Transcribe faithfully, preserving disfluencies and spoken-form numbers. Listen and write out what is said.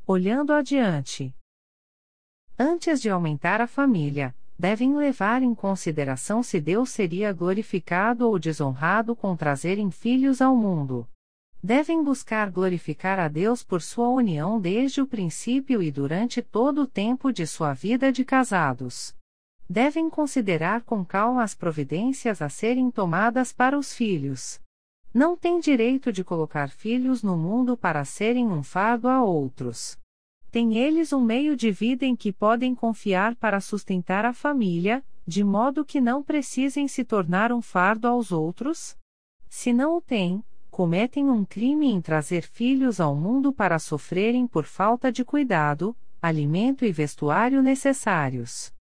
Olhando adiante. Antes de aumentar a família, devem levar em consideração se Deus seria glorificado ou desonrado com trazerem filhos ao mundo. Devem buscar glorificar a Deus por sua união desde o princípio e durante todo o tempo de sua vida de casados. Devem considerar com calma as providências a serem tomadas para os filhos. Não têm direito de colocar filhos no mundo para serem um fardo a outros. Têm eles um meio de vida em que podem confiar para sustentar a família, de modo que não precisem se tornar um fardo aos outros? Se não o têm, cometem um crime em trazer filhos ao mundo para sofrerem por falta de cuidado, alimento e vestuário necessários.